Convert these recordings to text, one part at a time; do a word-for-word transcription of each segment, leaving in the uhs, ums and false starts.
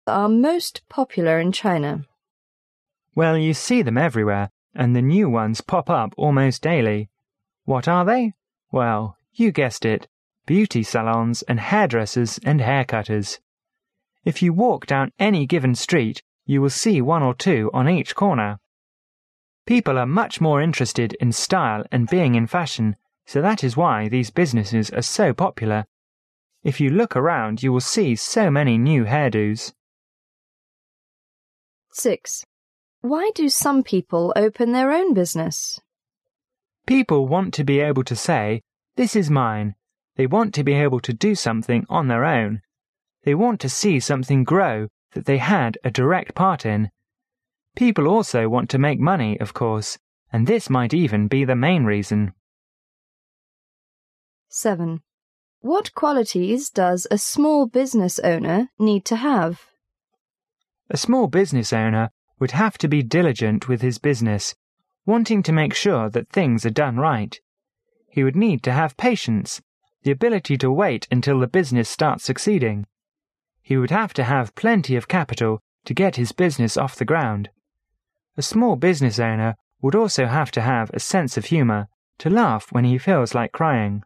are most popular in China? Well, you see them everywhere, and the new ones pop up almost daily. What are they? Well, you guessed it, beauty salons and hairdressers and haircutters. If you walk down any given street, you will see one or two on each corner. People are much more interested in style and being in fashion, so that is why these businesses are so popular. If you look around, you will see so many new hairdos. six. Why do some people open their own business? People want to be able to say, "This is mine." They want to be able to do something on their own. They want to see something grow that they had a direct part in. People also want to make money, of course, and this might even be the main reason. seven. What qualities does a small business owner need to have? A small business owner would have to be diligent with his business, wanting to make sure that things are done right. He would need to have patience, the ability to wait until the business starts succeeding. He would have to have plenty of capital to get his business off the ground. A small business owner would also have to have a sense of humor, to laugh when he feels like crying.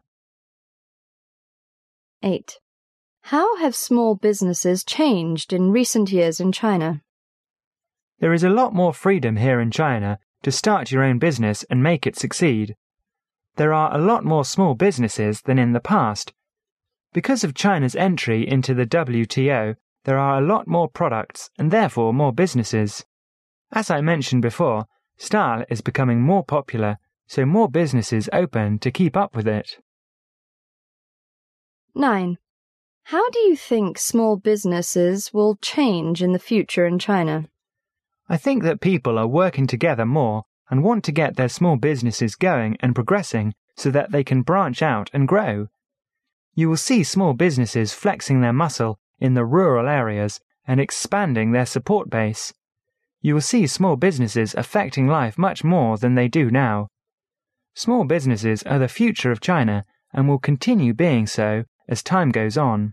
eight. How have small businesses changed in recent years in China? There is a lot more freedom here in China to start your own business and make it succeed. There are a lot more small businesses than in the past. Because of China's entry into the W T O, there are a lot more products and therefore more businesses. As I mentioned before, style is becoming more popular, so more businesses open to keep up with it. nine. How do you think small businesses will change in the future in China? I think that people are working together more and want to get their small businesses going and progressing so that they can branch out and grow. You will see small businesses flexing their muscle in the rural areas and expanding their support base. You will see small businesses affecting life much more than they do now. Small businesses are the future of China and will continue being so as time goes on.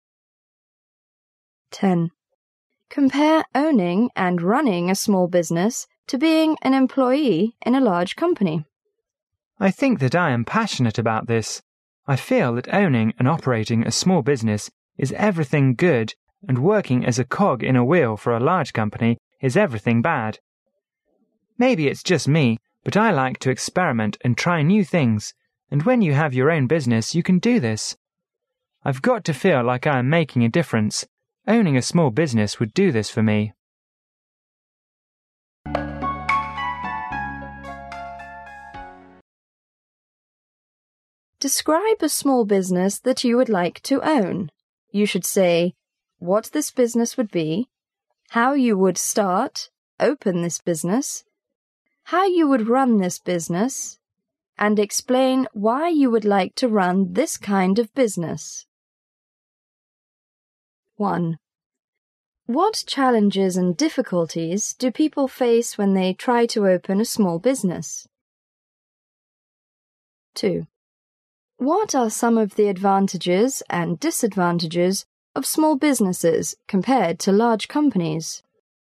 ten. Compare owning and running a small business to being an employee in a large company. I think that I am passionate about this. I feel that owning and operating a small business is everything good, and working as a cog in a wheel for a large company is everything bad. Maybe it's just me, but I like to experiment and try new things, and when you have your own business, you can do this. I've got to feel like I am making a difference. Owning a small business would do this for me. Describe a small business that you would like to own. You should say what this business would be, how you would start, open this business, how you would run this business, and explain why you would like to run this kind of business. one. What challenges and difficulties do people face when they try to open a small business? two. What are some of the advantages and disadvantages of small businesses compared to large companies?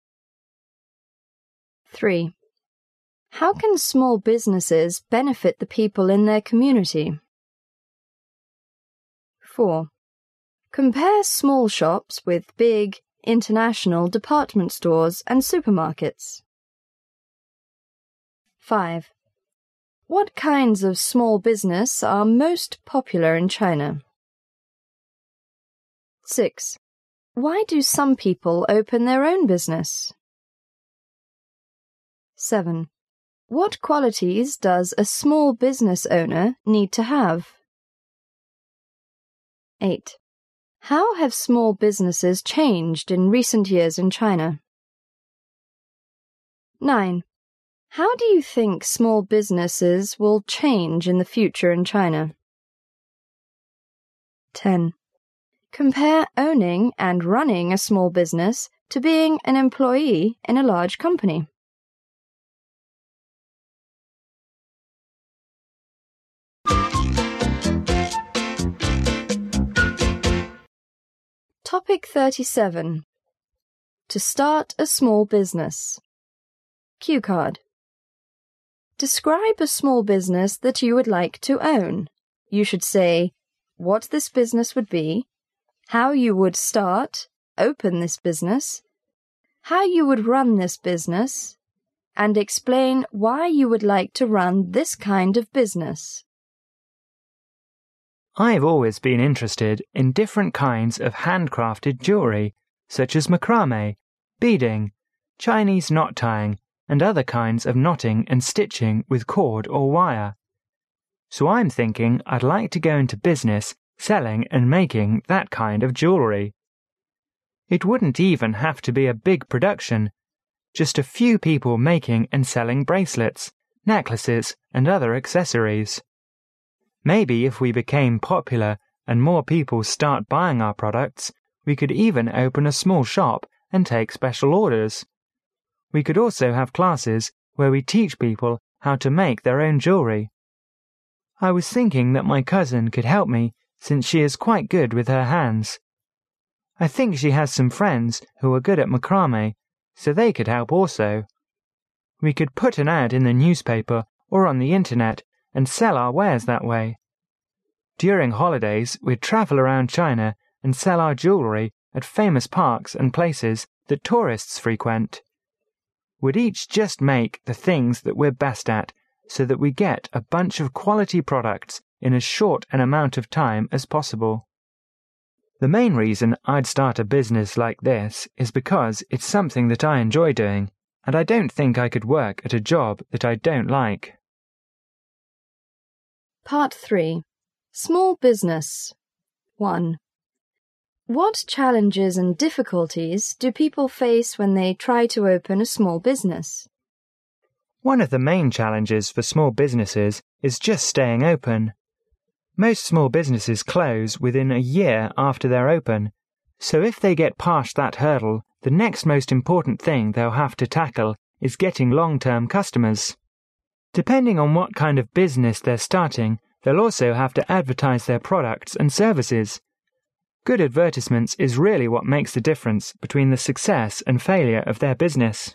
three. How can small businesses benefit the people in their community? four. Compare small shops with big, international department stores and supermarkets. five. What kinds of small business are most popular in China? six. Why do some people open their own business? seven. What qualities does a small business owner need to have? eight. How have small businesses changed in recent years in China? nine. How do you think small businesses will change in the future in China? ten. Compare owning and running a small business to being an employee in a large company. Topic thirty-seven. To start a small business. Cue card. Describe a small business that you would like to own. You should say what this business would be, how you would start, open this business, how you would run this business, and explain why you would like to run this kind of business. I've always been interested in different kinds of handcrafted jewellery, such as macrame, beading, Chinese knot tying, and other kinds of knotting and stitching with cord or wire. So I'm thinking I'd like to go into business selling and making that kind of jewellery. It wouldn't even have to be a big production, just a few people making and selling bracelets, necklaces, and other accessories. Maybe if we became popular and more people start buying our products, we could even open a small shop and take special orders. We could also have classes where we teach people how to make their own jewellery. I was thinking that my cousin could help me since she is quite good with her hands. I think she has some friends who are good at macrame, so they could help also. We could put an ad in the newspaper or on the internet and sell our wares that way. During holidays, we'd travel around China and sell our jewellery at famous parks and places that tourists frequent. We'd each just make the things that we're best at so that we get a bunch of quality products in as short an amount of time as possible. The main reason I'd start a business like this is because it's something that I enjoy doing, and I don't think I could work at a job that I don't like. Part three. Small business. one. What challenges and difficulties do people face when they try to open a small business? One of the main challenges for small businesses is just staying open. Most small businesses close within a year after they're open, so if they get past that hurdle, the next most important thing they'll have to tackle is getting long-term customers. Depending on what kind of business they're starting, they'll also have to advertise their products and services. Good advertisements is really what makes the difference between the success and failure of their business.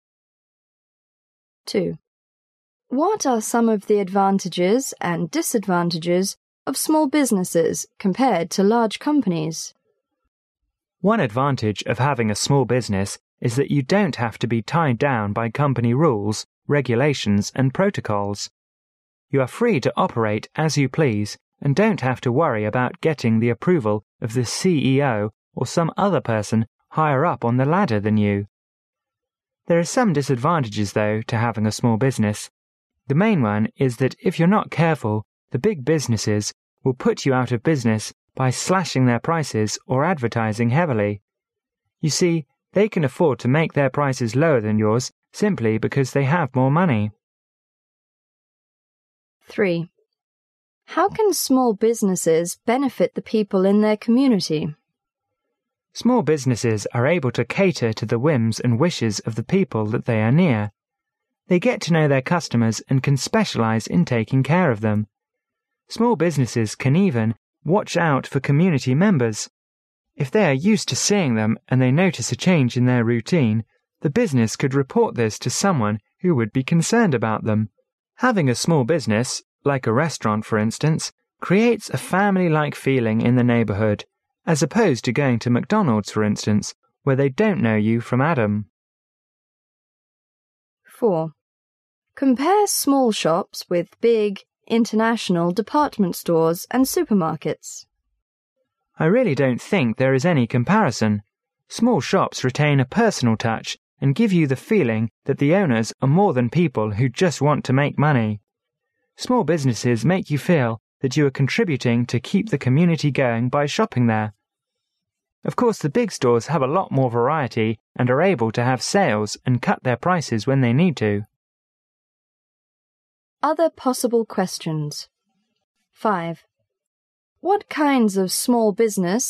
two. What are some of the advantages and disadvantages of small businesses compared to large companies? One advantage of having a small business is that you don't have to be tied down by company rules, regulations, and protocols. You are free to operate as you please and don't have to worry about getting the approval of the C E O or some other person higher up on the ladder than you. There are some disadvantages, though, to having a small business. The main one is that if you're not careful, the big businesses will put you out of business by slashing their prices or advertising heavily. You see, they can afford to make their prices lower than yours simply because they have more money. three. How can small businesses benefit the people in their community? Small businesses are able to cater to the whims and wishes of the people that they are near. They get to know their customers and can specialize in taking care of them. Small businesses can even watch out for community members. If they are used to seeing them and they notice a change in their routine, the business could report this to someone who would be concerned about them. Having a small business, like a restaurant for instance, creates a family-like feeling in the neighborhood, as opposed to going to McDonald's, for instance, where they don't know you from Adam. four. Compare small shops with big, international department stores and supermarkets. I really don't think there is any comparison. Small shops retain a personal touch and give you the feeling that the owners are more than people who just want to make money. Small businesses make you feel that you are contributing to keep the community going by shopping there. Of course, the big stores have a lot more variety and are able to have sales and cut their prices when they need to. Other possible questions. five. What kinds of small business